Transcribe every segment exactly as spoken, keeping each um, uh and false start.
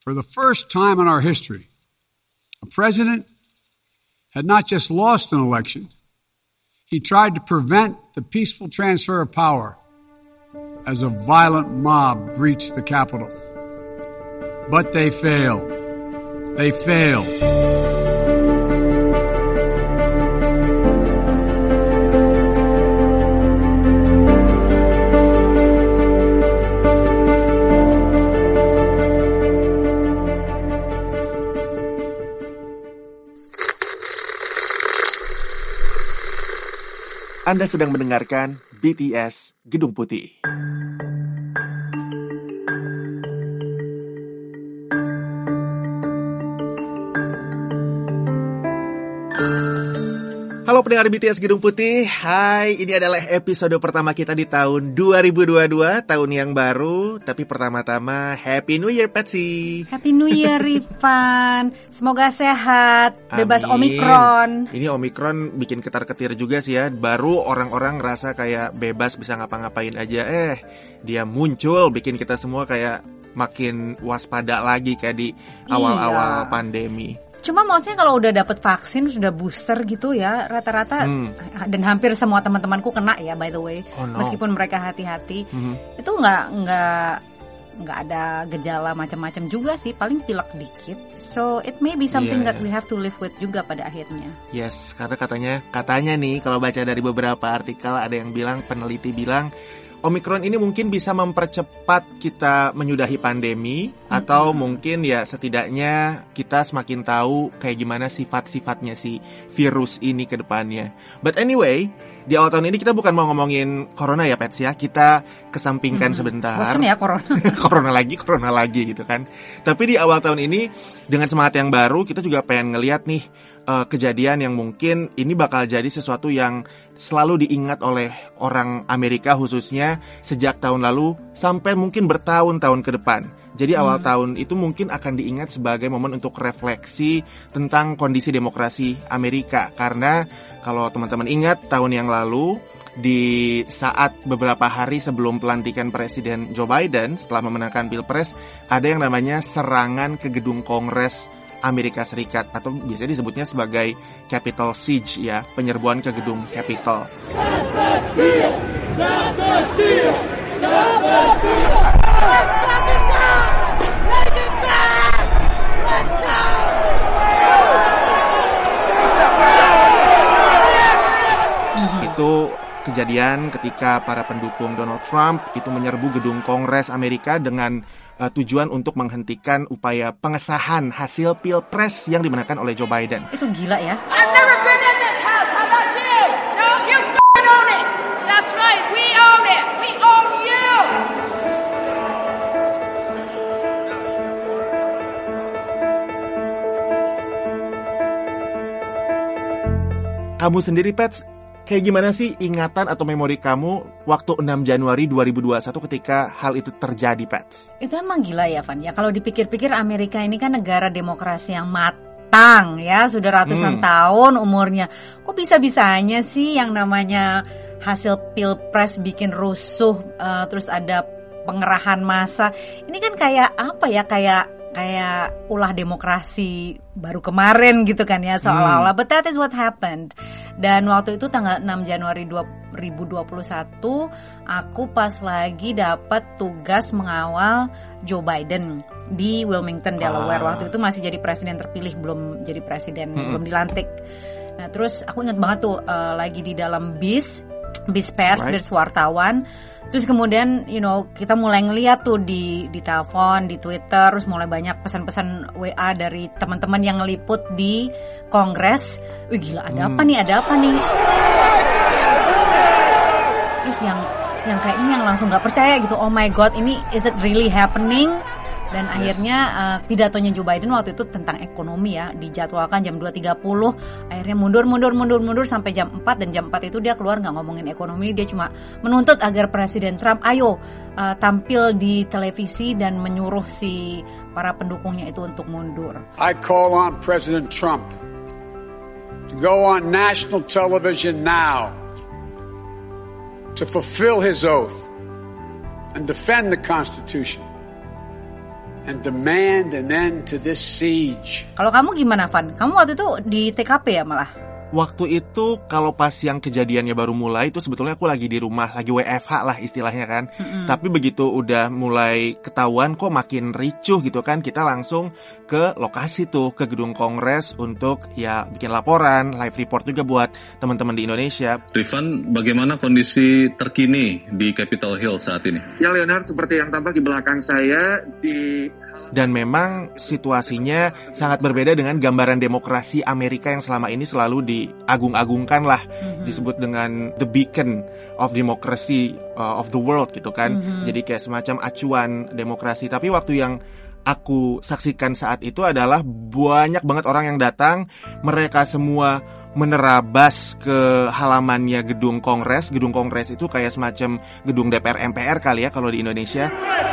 For the first time in our history, a president had not just lost an election, he tried to prevent the peaceful transfer of power as a violent mob breached the Capitol. But they failed. They failed. Anda sedang mendengarkan B T S Gedung Putih. Halo pendengar B T S Gedung Putih, hai, ini adalah episode pertama kita di tahun dua ribu dua puluh dua, tahun yang baru. Tapi pertama-tama, Happy New Year, Patsy. Happy New Year, Rifan. Semoga sehat, bebas Amin. Omikron. Ini Omikron bikin ketar-ketir juga sih ya. Baru orang-orang ngerasa kayak bebas bisa ngapa-ngapain aja. Eh, dia muncul bikin kita semua kayak makin waspada lagi kayak di awal-awal Iya. pandemi. Cuma maksudnya kalau udah dapet vaksin, sudah booster gitu ya, rata-rata hmm. dan hampir semua teman-temanku kena ya, by the way. Oh, no. Meskipun mereka hati-hati, Hmm. itu nggak nggak nggak ada gejala macam-macam juga sih, paling pilek dikit. So it may be something Yeah. that we have to live with juga pada akhirnya. Yes, karena katanya katanya nih kalau baca dari beberapa artikel ada yang bilang, peneliti bilang Omikron ini mungkin bisa mempercepat kita menyudahi pandemi, mm-hmm. atau mungkin ya setidaknya kita semakin tahu kayak gimana sifat-sifatnya si virus ini ke depannya. But anyway, di awal tahun ini kita bukan mau ngomongin corona ya, Pets ya. Kita kesampingkan mm-hmm. sebentar. Bosan ya corona. corona lagi, corona lagi gitu kan. Tapi di awal tahun ini dengan semangat yang baru, kita juga pengen ngeliat nih uh, kejadian yang mungkin ini bakal jadi sesuatu yang selalu diingat oleh orang Amerika khususnya sejak tahun lalu sampai mungkin bertahun-tahun ke depan. Jadi awal hmm. tahun itu mungkin akan diingat sebagai momen untuk refleksi tentang kondisi demokrasi Amerika. Karena kalau teman-teman ingat tahun yang lalu, di saat beberapa hari sebelum pelantikan Presiden Joe Biden setelah memenangkan Pilpres, ada yang namanya serangan ke gedung Kongres Amerika Serikat, atau biasanya disebutnya sebagai Capitol Siege ya, penyerbuan ke gedung Capitol. Itu kejadian ketika para pendukung Donald Trump itu menyerbu gedung Kongres Amerika dengan uh, tujuan untuk menghentikan upaya pengesahan hasil Pilpres yang dimenangkan oleh Joe Biden. Itu gila ya. I've never been in this house. How about you? No, you f***ing own it. That's right. We own it. We own you. Kamu sendiri, Pets, kayak gimana sih ingatan atau memori kamu waktu enam Januari dua ribu dua puluh satu ketika hal itu terjadi, Pets? Itu emang gila ya, Van. Ya kalau dipikir-pikir Amerika ini kan negara demokrasi yang matang ya, sudah ratusan hmm. tahun umurnya. Kok bisa-bisanya sih yang namanya hasil Pilpres bikin rusuh, uh, terus ada pengerahan massa. Ini kan kayak apa ya, kayak kayak ulah demokrasi baru kemarin gitu kan ya, seolah-olah. But that is what happened. Dan waktu itu tanggal enam Januari dua ribu dua puluh satu, aku pas lagi dapat tugas mengawal Joe Biden di Wilmington, Delaware. Ah. Waktu itu masih jadi presiden terpilih, belum jadi presiden, hmm. belum dilantik. Nah terus aku ingat banget tuh uh, lagi di dalam bis, bis pers, right. bis wartawan. Terus kemudian, you know, kita mulai ngeliat tuh di di telepon, di Twitter, terus mulai banyak pesan-pesan W A dari teman-teman yang ngeliput di Kongres. Wih gila, ada hmm. apa nih? Ada apa nih? Terus yang yang kayak ini yang langsung nggak percaya gitu. Oh my God, ini is it really happening? Dan yes. akhirnya uh, pidatonya Joe Biden waktu itu tentang ekonomi ya, dijadwalkan jam dua tiga puluh, akhirnya mundur mundur mundur mundur sampai jam empat, dan jam empat itu dia keluar nggak ngomongin ekonomi, dia cuma menuntut agar Presiden Trump ayo uh, tampil di televisi dan menyuruh si para pendukungnya itu untuk mundur. I call on President Trump to go on national television now to fulfill his oath and defend the Constitution. and demand an end to this siege. Kalau kamu gimana, Van? Kamu waktu itu di T K P ya malah? Waktu itu kalau pas yang kejadiannya baru mulai itu sebetulnya aku lagi di rumah, lagi W F H lah istilahnya kan. Mm-hmm. Tapi begitu udah mulai ketahuan kok makin ricuh gitu kan, kita langsung ke lokasi tuh, ke gedung Kongres untuk ya bikin laporan, live report juga buat teman-teman di Indonesia. Rifan, bagaimana kondisi terkini di Capitol Hill saat ini? Ya Leonard, seperti yang tampak di belakang saya di... Dan memang situasinya sangat berbeda dengan gambaran demokrasi Amerika yang selama ini selalu diagung-agungkan lah, mm-hmm. disebut dengan the beacon of democracy uh, of the world gitu kan. Mm-hmm. Jadi kayak semacam acuan demokrasi. Tapi waktu yang aku saksikan saat itu adalah banyak banget orang yang datang, mereka semua menerabas ke halamannya gedung Kongres. Gedung Kongres itu kayak semacam gedung D P R M P R kali ya kalau di Indonesia.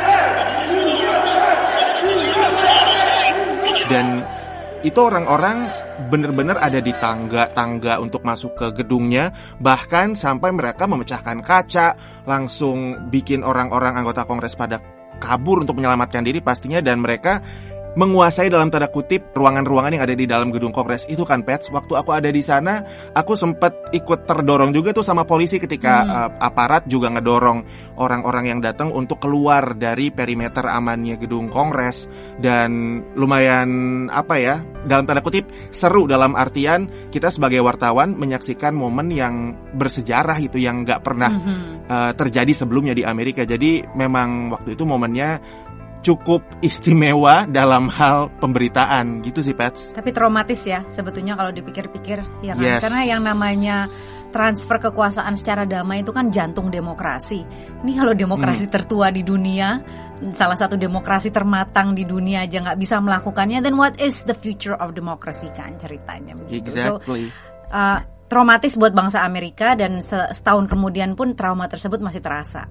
Dan itu orang-orang benar-benar ada di tangga-tangga untuk masuk ke gedungnya. Bahkan sampai mereka memecahkan kaca, langsung bikin orang-orang anggota Kongres pada kabur untuk menyelamatkan diri pastinya. Dan mereka menguasai dalam tanda kutip ruangan-ruangan yang ada di dalam gedung Kongres itu kan, Pets. Waktu aku ada di sana, aku sempat ikut terdorong juga tuh sama polisi ketika hmm. uh, aparat juga ngedorong orang-orang yang datang untuk keluar dari perimeter amannya gedung Kongres. Dan lumayan apa ya, dalam tanda kutip seru, dalam artian kita sebagai wartawan menyaksikan momen yang bersejarah itu, yang gak pernah hmm. uh, terjadi sebelumnya di Amerika. Jadi memang waktu itu momennya cukup istimewa dalam hal pemberitaan gitu sih, Pets. Tapi traumatis ya sebetulnya kalau dipikir-pikir, ya kan? Yes. Karena yang namanya transfer kekuasaan secara damai itu kan jantung demokrasi. Ini kalau demokrasi hmm. tertua di dunia, salah satu demokrasi termatang di dunia aja nggak bisa melakukannya, then what is the future of democracy kan ceritanya begitu. Exactly. So, uh, traumatis buat bangsa Amerika, dan setahun kemudian pun trauma tersebut masih terasa.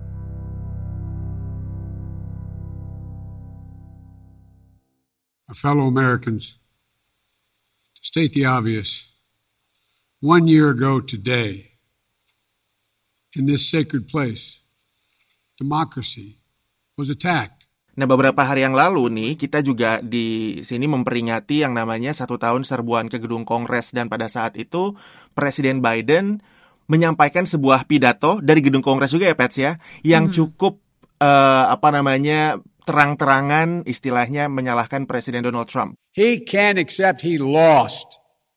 Fellow Americans, to state the obvious, one year ago today, in this sacred place, democracy was attacked. Nah, beberapa hari yang lalu nih, kita juga di sini memperingati yang namanya satu tahun serbuan ke gedung Kongres. Dan pada saat itu, Presiden Biden menyampaikan sebuah pidato dari gedung Kongres juga ya, Pets ya, yang hmm. cukup, uh, apa namanya, terang-terangan istilahnya menyalahkan Presiden Donald Trump. He can't accept he lost.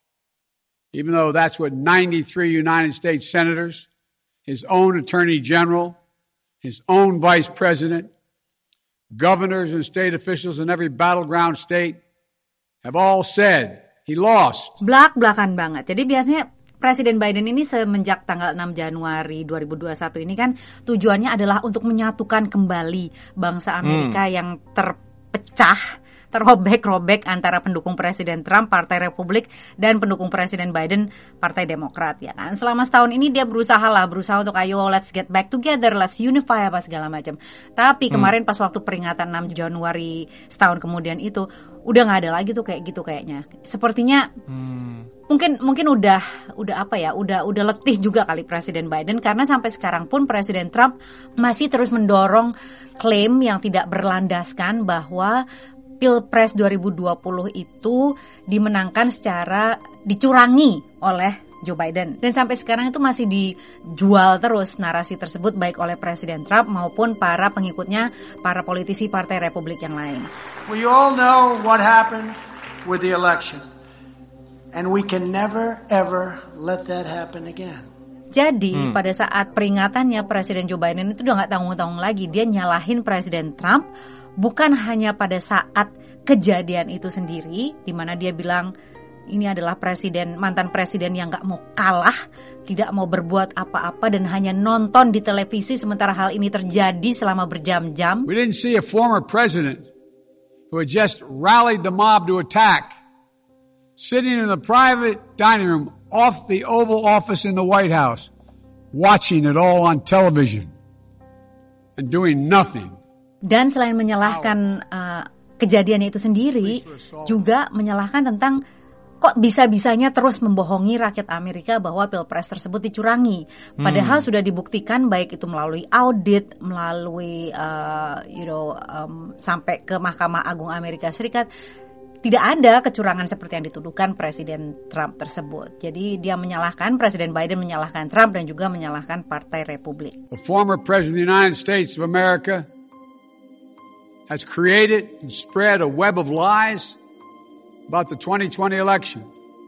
Even though that's what ninety-three United States senators, his own attorney general, his own vice president, governors and state officials in every battleground state have all said he lost. Belak-belakan banget. Jadi biasanya Presiden Biden ini semenjak tanggal enam Januari dua ribu dua puluh satu ini kan tujuannya adalah untuk menyatukan kembali bangsa Amerika hmm. yang terpecah, terobek-robek antara pendukung Presiden Trump, Partai Republik, dan pendukung Presiden Biden, Partai Demokrat, ya kan. Selama setahun ini dia berusaha lah, berusaha untuk ayo let's get back together, let's unify apa segala macam. Tapi kemarin hmm. pas waktu peringatan enam Januari setahun kemudian itu udah nggak ada lagi tuh kayak gitu kayaknya. Sepertinya hmm. mungkin mungkin udah udah apa ya, udah udah letih juga kali Presiden Biden, karena sampai sekarang pun Presiden Trump masih terus mendorong klaim yang tidak berlandaskan bahwa Pilpres dua ribu dua puluh itu dimenangkan secara dicurangi oleh Joe Biden. Dan sampai sekarang itu masih dijual terus narasi tersebut baik oleh Presiden Trump maupun para pengikutnya, para politisi Partai Republik yang lain. We all know what happened with the election. And we can never ever let that happen again. Jadi hmm. pada saat peringatannya Presiden Joe Biden itu udah nggak tanggung-tanggung lagi. Dia nyalahin Presiden Trump bukan hanya pada saat kejadian itu sendiri, di mana dia bilang ini adalah presiden, mantan presiden yang nggak mau kalah, tidak mau berbuat apa-apa dan hanya nonton di televisi sementara hal ini terjadi selama berjam-jam. We didn't see a former president who had just rallied the mob to attack, sitting in the private dining room off the Oval Office in the White House, watching it all on television and doing nothing. Dan selain menyalahkan uh, kejadian itu sendiri, juga menyalahkan tentang kok bisa-bisanya terus membohongi rakyat Amerika bahwa pilpres tersebut dicurangi. Padahal hmm. sudah dibuktikan baik itu melalui audit, melalui uh, you know um, sampai ke Mahkamah Agung Amerika Serikat, tidak ada kecurangan seperti yang dituduhkan Presiden Trump tersebut. Jadi dia menyalahkan, Presiden Biden menyalahkan Trump dan juga menyalahkan Partai Republik. The former President of the United States of America has created and spread a web of lies about the twenty twenty election.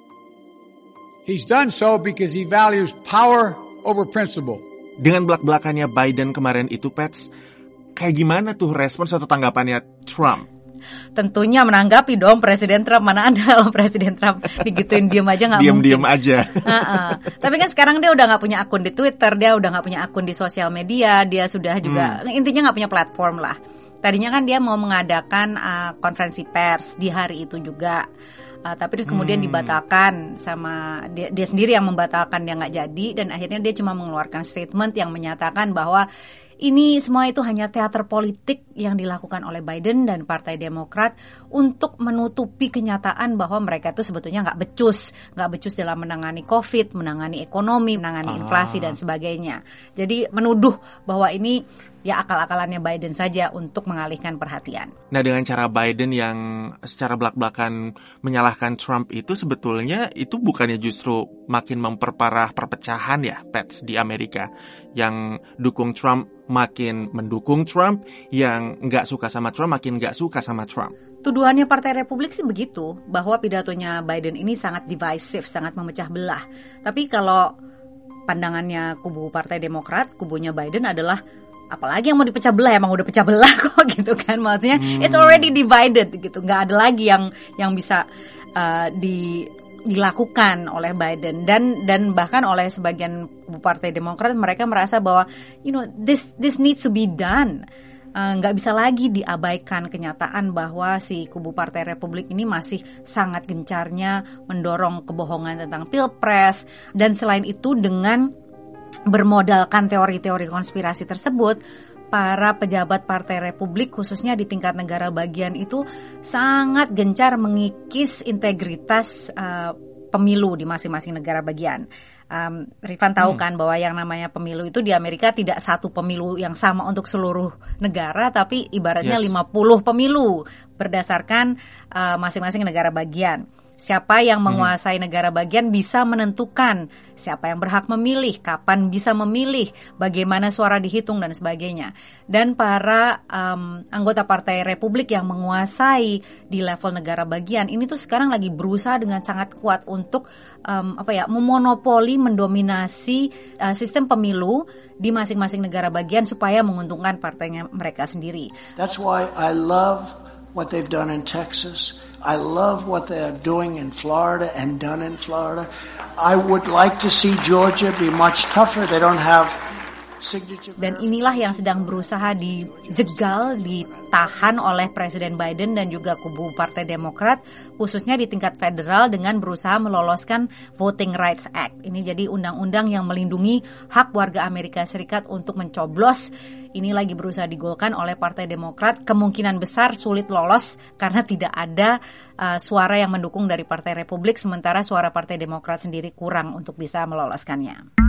He's done so because he values power over principle. Dengan belak-belakannya Biden kemarin itu, Pets, kayak gimana tuh respons atau tanggapannya Trump? Tentunya menanggapi dong Presiden Trump. Mana ada kalau Presiden Trump digituin diem aja nggak mungkin. Diem-diem aja. uh-uh. Tapi kan sekarang dia udah nggak punya akun di Twitter, dia udah nggak punya akun di sosial media, dia sudah juga hmm. intinya nggak punya platform lah. Tadinya kan dia mau mengadakan uh, konferensi pers di hari itu juga, uh, tapi kemudian hmm. dibatalkan sama dia, dia sendiri yang membatalkan, dia nggak jadi, dan akhirnya dia cuma mengeluarkan statement yang menyatakan bahwa ini semua itu hanya teater politik yang dilakukan oleh Biden dan Partai Demokrat untuk menutupi kenyataan bahwa mereka itu sebetulnya nggak becus, nggak becus dalam menangani COVID, menangani ekonomi, menangani ah. inflasi dan sebagainya. Jadi menuduh bahwa ini ya akal-akalannya Biden saja untuk mengalihkan perhatian. Nah, dengan cara Biden yang secara belak-belakan menyalahkan Trump itu sebetulnya itu bukannya justru makin memperparah perpecahan ya, Pets, di Amerika. Yang dukung Trump makin mendukung Trump, yang nggak suka sama Trump makin nggak suka sama Trump. Tuduhannya Partai Republik sih begitu, bahwa pidatonya Biden ini sangat divisive, sangat memecah belah. Tapi kalau pandangannya kubu Partai Demokrat, kubunya Biden adalah apalagi yang mau dipecah belah, emang udah pecah belah kok gitu kan. Maksudnya hmm. it's already divided gitu, nggak ada lagi yang yang bisa uh, di dilakukan oleh Biden dan dan bahkan oleh sebagian Partai Demokrat. Mereka merasa bahwa you know this this needs to be done. Nggak uh, bisa lagi diabaikan kenyataan bahwa si kubu Partai Republik ini masih sangat gencarnya mendorong kebohongan tentang pilpres, dan selain itu dengan bermodalkan teori-teori konspirasi tersebut, para pejabat Partai Republik khususnya di tingkat negara bagian itu sangat gencar mengikis integritas uh, pemilu di masing-masing negara bagian. Um, Rifan tahu hmm. kan bahwa yang namanya pemilu itu di Amerika tidak satu pemilu yang sama untuk seluruh negara, tapi ibaratnya yes. lima puluh pemilu berdasarkan uh, masing-masing negara bagian. Siapa yang menguasai negara bagian bisa menentukan siapa yang berhak memilih, kapan bisa memilih, bagaimana suara dihitung dan sebagainya. Dan para um, anggota Partai Republik yang menguasai di level negara bagian ini tuh sekarang lagi berusaha dengan sangat kuat untuk um, apa ya, memonopoli, mendominasi uh, sistem pemilu di masing-masing negara bagian supaya menguntungkan partainya mereka sendiri. That's why I love what they've done in Texas. I love what they're doing in Florida and done in Florida. I would like to see Georgia be much tougher. They don't have signature. Dan inilah yang sedang berusaha dijegal, ditahan oleh Presiden Biden dan juga kubu Partai Demokrat, khususnya di tingkat federal dengan berusaha meloloskan Voting Rights Act. Ini jadi undang-undang yang melindungi hak warga Amerika Serikat untuk mencoblos. Ini lagi berusaha digolkan oleh Partai Demokrat, kemungkinan besar sulit lolos karena tidak ada uh, suara yang mendukung dari Partai Republik, sementara suara Partai Demokrat sendiri kurang untuk bisa meloloskannya.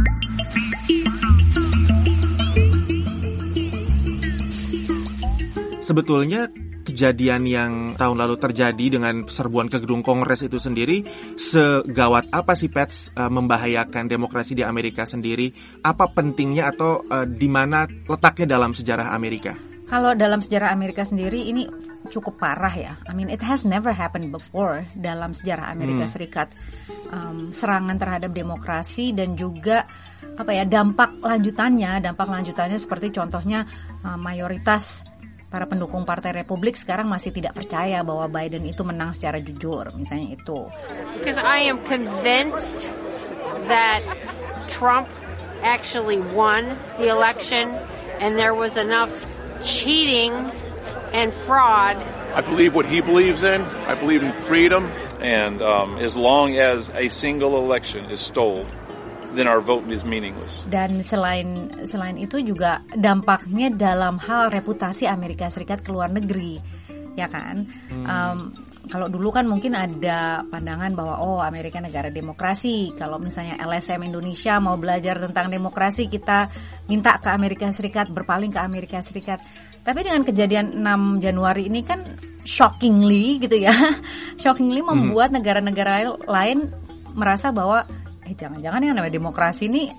Sebetulnya kejadian yang tahun lalu terjadi dengan serbuan ke gedung Kongres itu sendiri segawat apa sih, Pets, uh, membahayakan demokrasi di Amerika sendiri? Apa pentingnya atau uh, di mana letaknya dalam sejarah Amerika? Kalau dalam sejarah Amerika sendiri ini cukup parah ya. I mean it has never happened before dalam sejarah Amerika hmm. Serikat. Um, serangan terhadap demokrasi dan juga apa ya dampak lanjutannya, dampak lanjutannya seperti contohnya uh, mayoritas para pendukung Partai Republik sekarang masih tidak percaya bahwa Biden itu menang secara jujur, misalnya itu. Because I am convinced that Trump actually won the election and there was enough cheating and fraud. I believe what he believes in. I believe in freedom. And um, as long as a single election is stolen, then our vote is meaningless. Dan selain selain itu juga dampaknya dalam hal reputasi Amerika Serikat ke luar negeri, ya kan? Hmm. Um, kalau dulu kan mungkin ada pandangan bahwa oh Amerika negara demokrasi. Kalau misalnya L S M Indonesia mau belajar tentang demokrasi, kita minta ke Amerika Serikat, berpaling ke Amerika Serikat. Tapi dengan kejadian enam Januari ini kan shockingly gitu ya, shockingly membuat hmm. negara-negara lain merasa bahwa eh jangan-jangan yang namanya demokrasi ini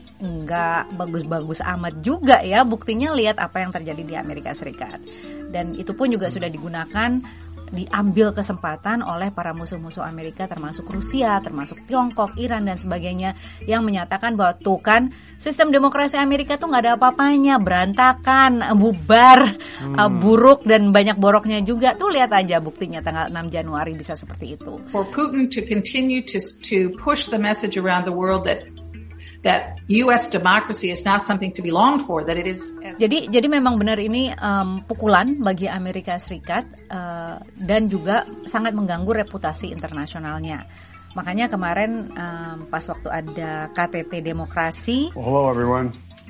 nggak bagus-bagus amat juga ya. Buktinya lihat apa yang terjadi di Amerika Serikat. Dan itu pun juga sudah digunakan, diambil kesempatan oleh para musuh-musuh Amerika termasuk Rusia, termasuk Tiongkok, Iran dan sebagainya yang menyatakan bahwa tuh kan sistem demokrasi Amerika tuh nggak ada apa-apanya, berantakan, bubar, hmm. uh, buruk dan banyak boroknya juga. Tuh lihat aja buktinya tanggal enam Januari bisa seperti itu. For Putin to continue to to push the message around the world that that U S democracy is not something to be longed for, that it is. Jadi jadi memang benar ini um, pukulan bagi Amerika Serikat uh, dan juga sangat mengganggu reputasi internasionalnya. Makanya kemarin um, pas waktu ada K T T Demokrasi. Well, hello everyone.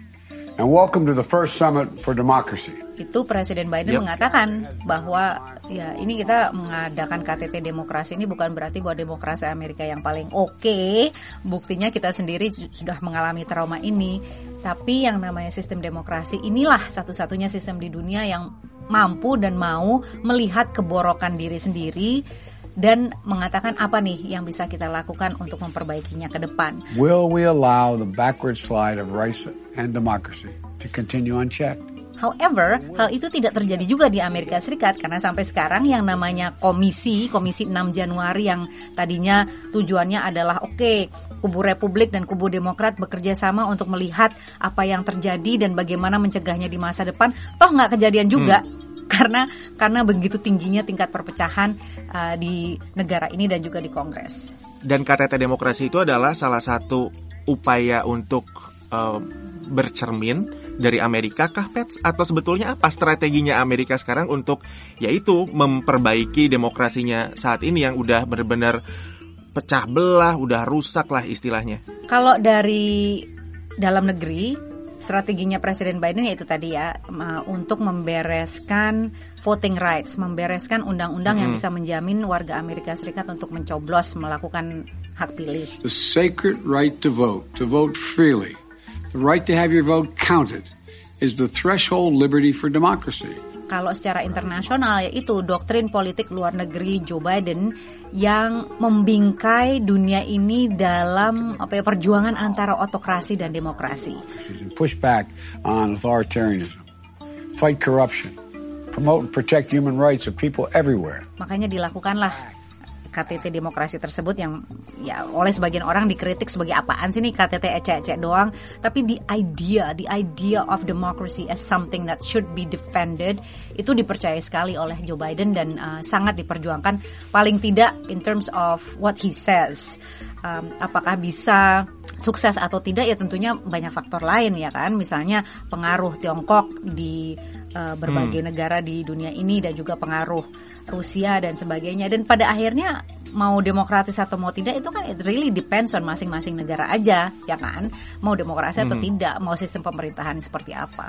And welcome to the first summit for democracy. Itu Presiden Biden yep. mengatakan bahwa ya ini kita mengadakan K T T Demokrasi ini bukan berarti bahwa demokrasi Amerika yang paling oke. Okay. Buktinya kita sendiri sudah mengalami trauma ini. Tapi yang namanya sistem demokrasi inilah satu-satunya sistem di dunia yang mampu dan mau melihat keborokan diri sendiri dan mengatakan apa nih yang bisa kita lakukan untuk memperbaikinya ke depan. Will we allow the backward slide of rights and democracy to continue unchecked? However, hal itu tidak terjadi juga di Amerika Serikat karena sampai sekarang yang namanya komisi, komisi enam Januari yang tadinya tujuannya adalah oke, okay, kubu Republik dan kubu Demokrat bekerja sama untuk melihat apa yang terjadi dan bagaimana mencegahnya di masa depan, toh nggak kejadian juga. Hmm. Karena karena begitu tingginya tingkat perpecahan uh, di negara ini dan juga di Kongres. Dan K T T Demokrasi itu adalah salah satu upaya untuk uh, bercermin dari Amerika kah, Pets? Atau sebetulnya apa strateginya Amerika sekarang untuk yaitu memperbaiki demokrasinya saat ini yang udah benar-benar pecah belah, udah rusak lah istilahnya. Kalau dari dalam negeri, strateginya Presiden Biden yaitu tadi ya untuk membereskan voting rights, membereskan undang-undang mm-hmm. yang bisa menjamin warga Amerika Serikat untuk mencoblos melakukan hak pilih. The sacred right to vote, to vote freely, the right to have your vote counted, is the threshold liberty for democracy. Kalau secara internasional yaitu doktrin politik luar negeri Joe Biden yang membingkai dunia ini dalam apa ya perjuangan antara otokrasi dan demokrasi. Push back on authoritarianism, fight corruption, promote and protect human rights of people everywhere. Makanya dilakukanlah K T T Demokrasi tersebut yang ya oleh sebagian orang dikritik sebagai apaan sih nih K T T ecek-ecek doang, tapi the idea the idea of democracy as something that should be defended itu dipercaya sekali oleh Joe Biden dan uh, sangat diperjuangkan paling tidak in terms of what he says. Um, apakah bisa sukses atau tidak ya tentunya banyak faktor lain ya kan, misalnya pengaruh Tiongkok di uh, berbagai hmm. negara di dunia ini dan juga pengaruh Rusia dan sebagainya, dan pada akhirnya mau demokratis atau mau tidak itu kan it really depends on masing-masing negara aja ya kan, mau demokrasi atau hmm. tidak, mau sistem pemerintahan seperti apa.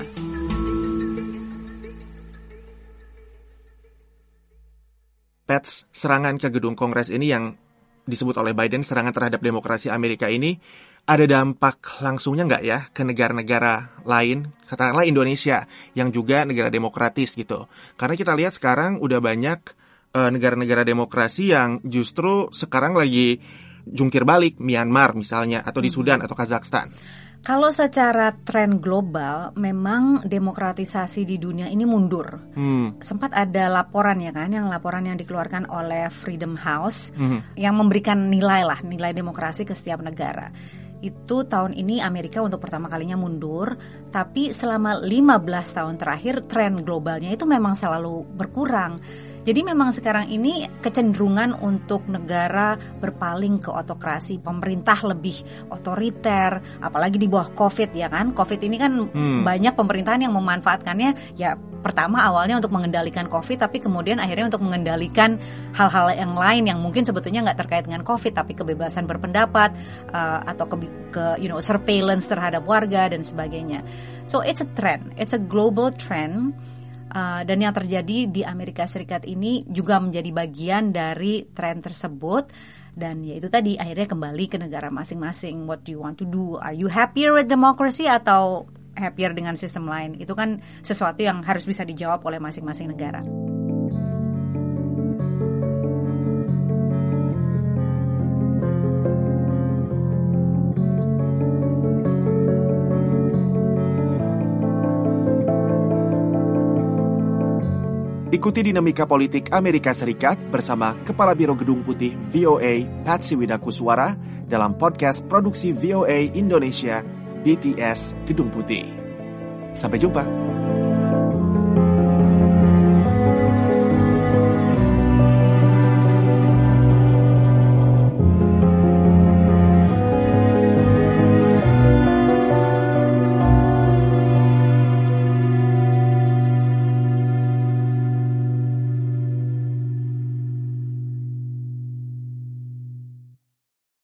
Pets, serangan ke gedung Kongres ini yang disebut oleh Biden serangan terhadap demokrasi Amerika ini ada dampak langsungnya nggak ya ke negara-negara lain, katakanlah Indonesia yang juga negara demokratis gitu. Karena kita lihat sekarang udah banyak uh, negara-negara demokrasi yang justru sekarang lagi jungkir balik, Myanmar misalnya, atau di Sudan atau Kazakhstan. Kalau secara tren global, memang demokratisasi di dunia ini mundur. Hmm. Sempat ada laporan ya kan, yang laporan yang dikeluarkan oleh Freedom House hmm. yang memberikan nilai lah, nilai demokrasi ke setiap negara. Itu tahun ini Amerika untuk pertama kalinya mundur, tapi selama lima belas tahun terakhir tren globalnya itu memang selalu berkurang. Jadi memang sekarang ini kecenderungan untuk negara berpaling ke otokrasi, pemerintah lebih otoriter, apalagi di bawah COVID ya kan. COVID ini kan hmm. banyak pemerintahan yang memanfaatkannya ya pertama awalnya untuk mengendalikan COVID, tapi kemudian akhirnya untuk mengendalikan hal-hal yang lain yang mungkin sebetulnya nggak terkait dengan COVID, tapi kebebasan berpendapat uh, atau ke, ke you know surveillance terhadap warga dan sebagainya. So it's a trend, it's a global trend. Uh, dan yang terjadi di Amerika Serikat ini juga menjadi bagian dari tren tersebut. Dan ya itu tadi, akhirnya kembali ke negara masing-masing. What do you want to do? Are you happier with democracy atau happier dengan sistem lain? Itu kan sesuatu yang harus bisa dijawab oleh masing-masing negara. Ikuti dinamika politik Amerika Serikat bersama Kepala Biro Gedung Putih V O A, Patsy Widakuswara, dalam podcast produksi V O A Indonesia, B T S Gedung Putih. Sampai jumpa.